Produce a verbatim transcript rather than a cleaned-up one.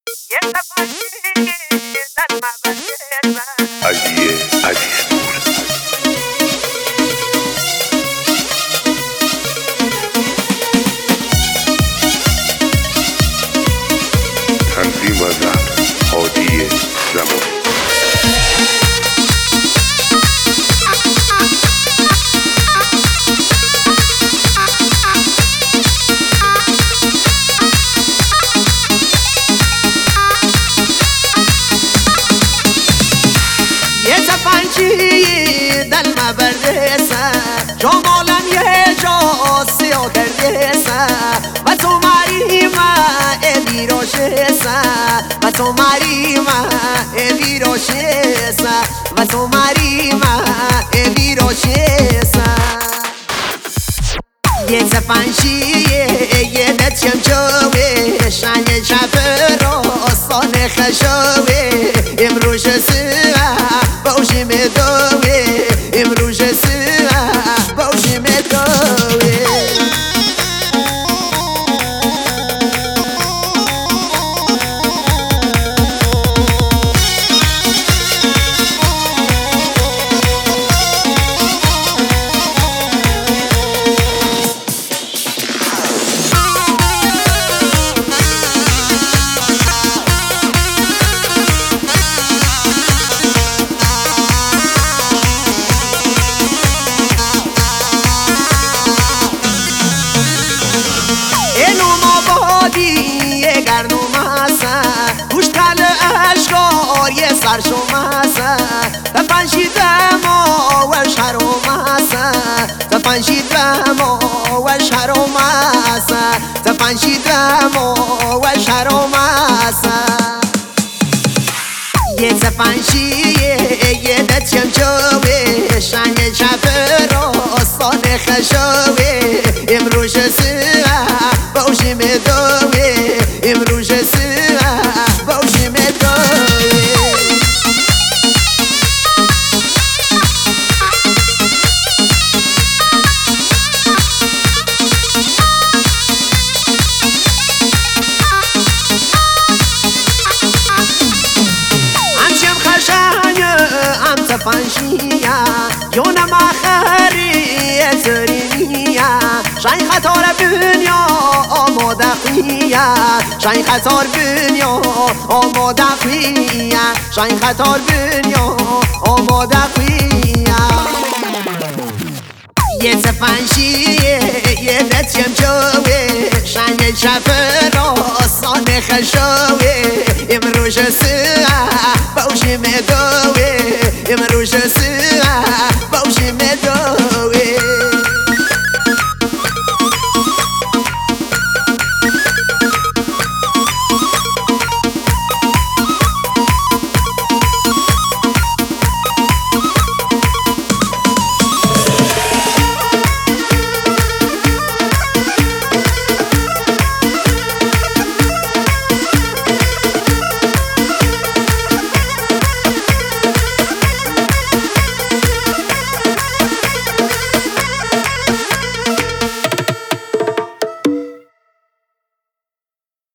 علیه علیه تنظیم و ضبط هادی زمانی. دل ما بردیسه جمالم یه جا سیاه کردیسه و تو مریمه ایدی روشیسه و تو مریمه ایدی روشیسه و تو مریمه ایدی روشیسه یه زفنشیه یه دتیم جوی شنگ شفر راستان خشوی امروش سیه باشی میدوی امروش سیه باشی میدوی سرشوماسه تفنشیدم و شروماسه تفنشیدم و شروماسه تفنشیدم و شروماسه یه تفنشیه یه دتیم جوی شنگ شفر راستان خشوی امروش سیه باشی میدوی امروش سیه باشی میدوی فنشیه یونم آخری ترینیه شاین خطار بنیا آماده خویه شاین خطار بنیا آماده خویه شاین خطار بنیا آماده خویه یه تفنشیه یه دتیم جوی شنگ شفر راستان خشوی امروش سیه باشی میدو